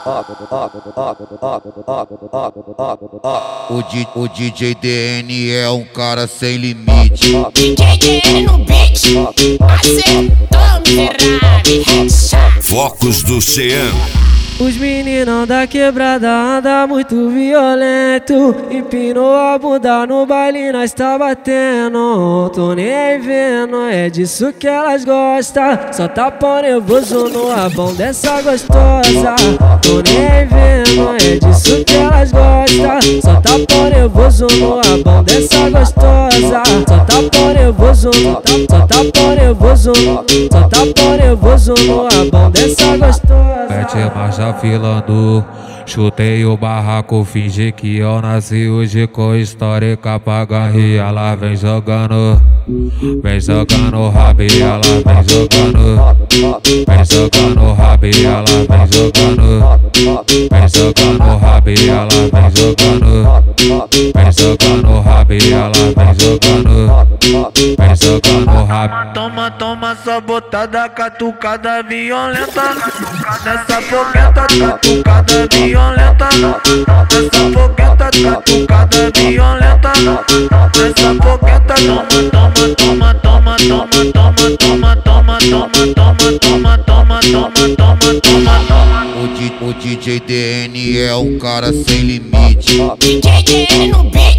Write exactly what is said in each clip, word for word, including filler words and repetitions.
O, D, o D J D N é um cara sem limite. D J D N no beat, acertou miserável, headshot. Focos do Cean. Os meninão da quebrada anda muito violento. Empinou a bunda no baile, nós tá batendo. Tô nem aí vendo, é disso que elas gostam. Só tá pão nervoso no rabão dessa gostosa. Tô nem aí vendo, é disso que elas gostam. Só tá pão nervoso no rabão dessa gostosa. Só tá pão nervoso, só tá pão nervoso, só tá pão nervoso no rabão dessa gostosa. Mete marcha filando, chutei o barraco, fingi que eu nasci hoje com histórica pra ganhar. Ela vem jogando, vem jogando rabi, ela vem jogando, vem jogando rabi, ela vem jogando, vem jogando rabi, ela vem jogando, vem jogando rabi, ela vem jogando, vem jogando rabi. Toma, toma só botada, catucada violenta. Nessa fogueta, catucada violenta. Nessa fogueta, catucada violenta. Nessa fogueta, toma, toma, toma, toma, toma, toma, toma, toma, toma, toma, toma, toma, toma, toma, toma. O, D, o D J D N é um cara sem limite. D J D N no beat,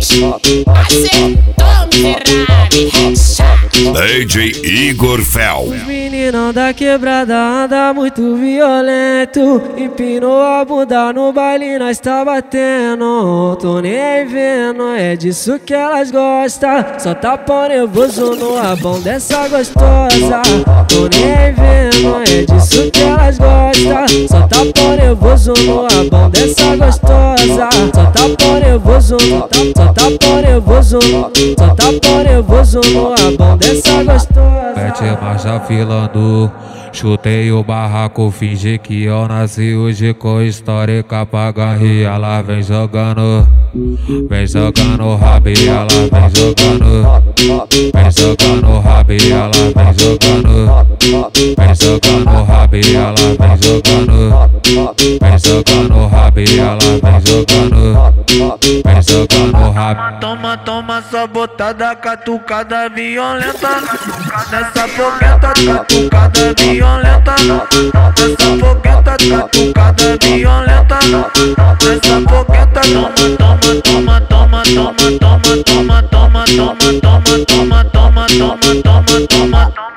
acertou miserável, headshot. D J Igor Fel. Os meninão da quebrada anda muito violento. Empinou a bunda no baile, nós tá batendo. Tô nem aí vendo, é disso que elas gostam. Só tá pão nervoso no rabão dessa gostosa. Tô nem aí vendo, é disso que elas gostam. Só tá pão nervoso no rabão dessa gostosa. Só tá pão nervoso, só tá pão nervoso, só tá pão nervoso no rabão dessa gostosa. Mete marcha filando, chutei o barraco, fingi que eu nasci hoje com histórica pra ganhar. Ela vem jogando, vem jogando rabi, ela vem jogando, vem jogando rabi, ela vem jogando, vem jogando rabi, ela vem jogando, vem jogando rabi, ela vem jogando, vem jogando rabi. Toma, toma só botada, catucada violenta. Nessa fogueta, catucada violenta. Nessa fogueta, catucada violenta. Nessa fogueta, toma, toma, toma, toma, toma, toma, toma, toma, toma, toma, toma, toma, toma, toma, toma.